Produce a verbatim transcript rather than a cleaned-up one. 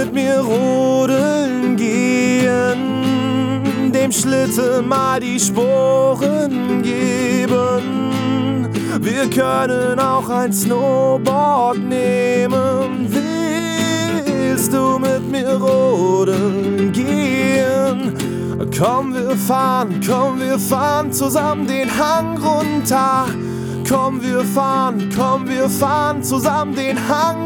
mit mir rodeln gehen, dem Schlitten mal die Sporen geben? Wir können auch ein Snowboard nehmen. Willst du mit mir rodeln gehen? Komm, wir fahren, komm, wir fahren zusammen den Hang runter. Komm, wir fahren, komm, wir fahren zusammen den Hang